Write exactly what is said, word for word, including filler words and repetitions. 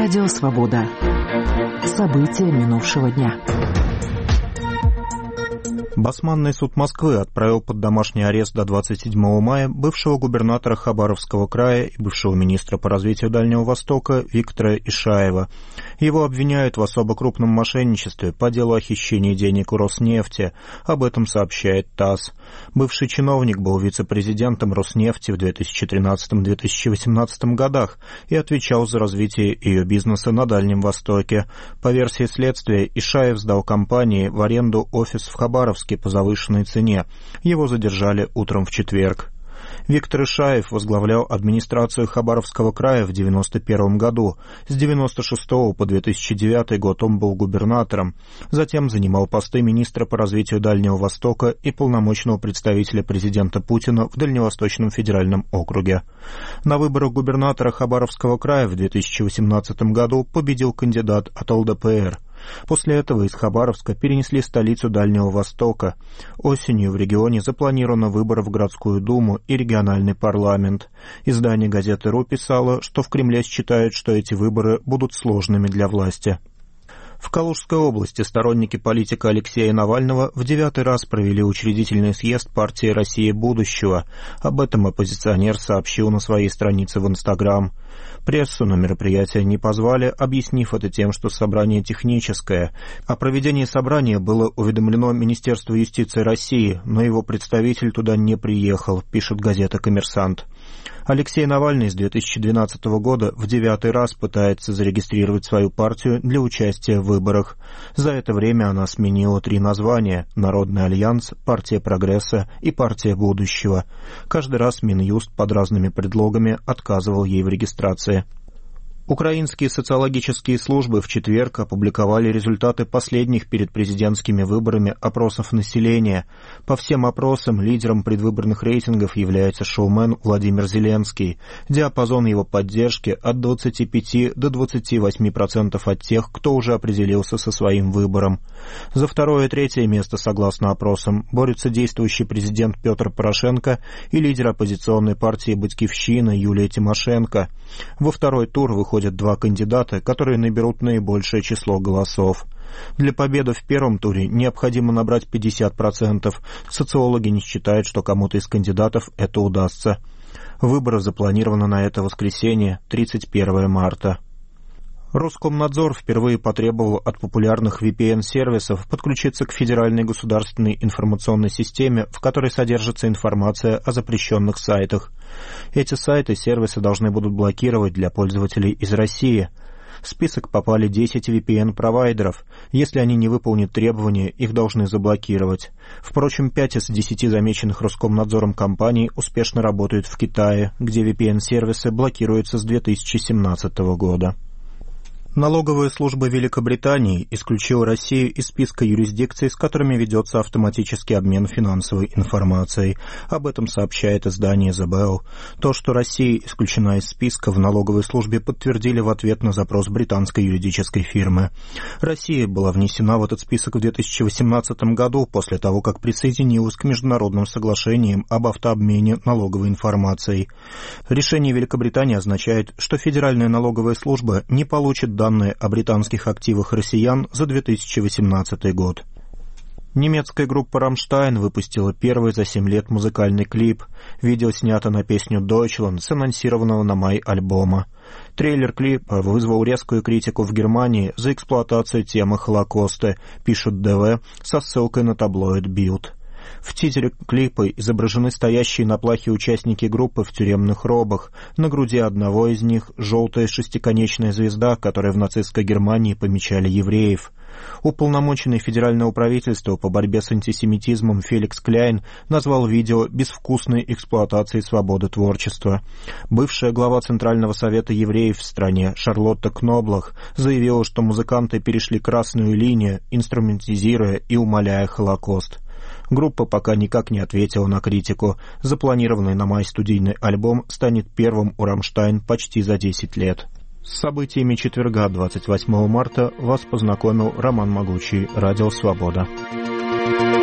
Радио «Свобода». События минувшего дня. Басманный суд Москвы отправил под домашний арест до двадцать седьмого мая бывшего губернатора Хабаровского края и бывшего министра по развитию Дальнего Востока Виктора Ишаева. Его обвиняют в особо крупном мошенничестве по делу о хищении денег у Роснефти. Об этом сообщает ТАСС. Бывший чиновник был вице-президентом Роснефти в две тысячи тринадцатом — две тысячи восемнадцатом годах и отвечал за развитие ее бизнеса на Дальнем Востоке. По версии следствия, Ишаев сдал компании в аренду офис в Хабаровске по завышенной цене. Его задержали утром в четверг. Виктор Ишаев возглавлял администрацию Хабаровского края в девяносто первом году. С девяносто шестого по две тысячи девятый год он был губернатором. Затем занимал посты министра по развитию Дальнего Востока и полномочного представителя президента Путина в Дальневосточном федеральном округе. На выборах губернатора Хабаровского края в две тысячи восемнадцатом году победил кандидат от ЛДПР. После этого из Хабаровска перенесли столицу Дальнего Востока. Осенью в регионе запланировано выборы в городскую думу и региональный парламент. Издание газеты «Ру» писало, что в Кремле считают, что эти выборы будут сложными для власти. В Калужской области сторонники политика Алексея Навального в девятый раз провели учредительный съезд партии «Россия будущего». Об этом оппозиционер сообщил на своей странице в Инстаграм. Прессу на мероприятие не позвали, объяснив это тем, что собрание техническое. О проведении собрания было уведомлено Министерство юстиции России, но его представитель туда не приехал, пишет газета «Коммерсант». Алексей Навальный с две тысячи двенадцатого года в девятый раз пытается зарегистрировать свою партию для участия в выборах. За это время она сменила три названия – «Народный альянс», «Партия прогресса» и «Партия будущего». Каждый раз Минюст под разными предлогами отказывал ей в регистрации. Украинские социологические службы в четверг опубликовали результаты последних перед президентскими выборами опросов населения. По всем опросам лидером предвыборных рейтингов является шоумен Владимир Зеленский. Диапазон его поддержки от двадцати пяти до двадцати восьми процентов от тех, кто уже определился со своим выбором. За второе и третье место, согласно опросам, борются действующий президент Петр Порошенко и лидер оппозиционной партии «Батькивщина» Юлия Тимошенко. Во второй тур выходят два кандидата, которые наберут наибольшее число голосов. Для победы в первом туре необходимо набрать пятьдесят процентов. Социологи не считают, что кому-то из кандидатов это удастся. Выборы запланированы на это воскресенье, тридцать первого марта. Роскомнадзор впервые потребовал от популярных ви пи эн-сервисов подключиться к Федеральной государственной информационной системе, в которой содержится информация о запрещенных сайтах. Эти сайты сервисы должны будут блокировать для пользователей из России. В список попали десять ви пи эн-провайдеров. Если они не выполнят требования, их должны заблокировать. Впрочем, пять из десяти замеченных Роскомнадзором компаний успешно работают в Китае, где ви пи эн-сервисы блокируются с две тысячи семнадцатого года. Налоговая служба Великобритании исключила Россию из списка юрисдикций, с которыми ведется автоматический обмен финансовой информацией. Об этом сообщает издание «The Bell». То, что Россия исключена из списка, в налоговой службе подтвердили в ответ на запрос британской юридической фирмы. Россия была внесена в этот список в две тысячи восемнадцатом году после того, как присоединилась к международным соглашениям об автообмене налоговой информацией. Решение Великобритании означает, что Федеральная налоговая служба не получит данные о британских активах россиян за две тысячи восемнадцатый год. Немецкая группа «Рамштайн» выпустила первый за семь лет музыкальный клип. Видео снято на песню «Deutschland» с анонсированного на май альбома. Трейлер клипа вызвал резкую критику в Германии за эксплуатацию темы Холокоста, пишут дэ вэ со ссылкой на таблоид «Билд». В тизере клипа изображены стоящие на плахе участники группы в тюремных робах. На груди одного из них желтая шестиконечная звезда, которой в нацистской Германии помечали евреев. Уполномоченный федерального правительства по борьбе с антисемитизмом Феликс Кляйн назвал видео безвкусной эксплуатацией свободы творчества. Бывшая глава Центрального совета евреев в стране Шарлотта Кноблах заявила, что музыканты перешли красную линию, инструментизируя и умаляя Холокост. Группа пока никак не ответила на критику. Запланированный на май студийный альбом станет первым у «Рамштайн» почти за десять лет. С событиями четверга, двадцать восьмого марта, вас познакомил Роман Могучий, Радио «Свобода».